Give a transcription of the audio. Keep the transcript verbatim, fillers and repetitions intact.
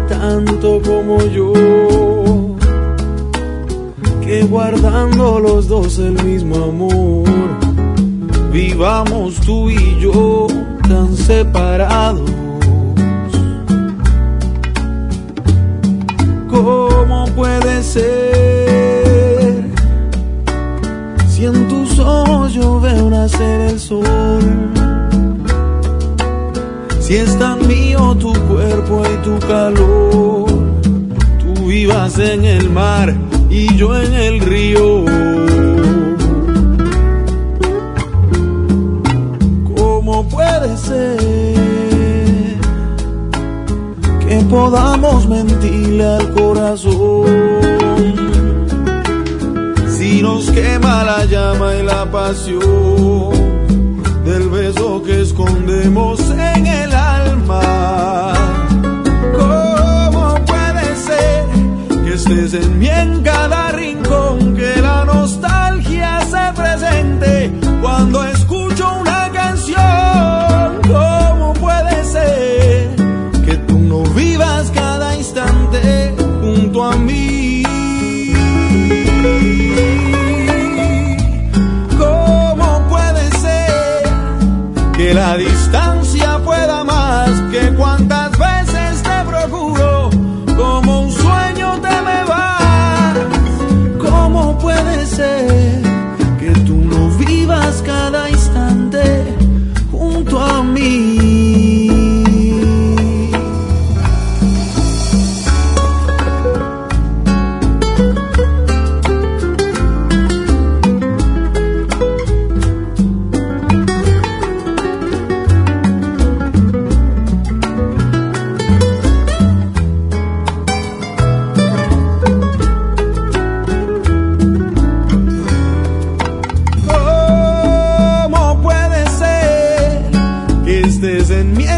tanto como yo, que guardando los dos el mismo amor, vivamos tú y yo tan separados. ¿Cómo puede ser si en tus ojos yo veo nacer el sol? Si es tan mío tu cuerpo y tu calor, tú vivas en el mar y yo en el río. ¿Cómo puede ser que podamos mentirle al corazón si nos quema la llama y la pasión del beso que escondemos en el alma? ¿Cómo puede ser que estés en mí en cada rincón, que la nostalgia se presente cuando escucho una canción? ¿Cómo puede ser que tú no vivas cada instante junto a mí? ¿Cómo puede ser que la distancia pueda más que cuantas veces te procuro? Como un sueño te me vas. ¿Cómo puede ser que tú no vivas cada instante junto a mí? En mi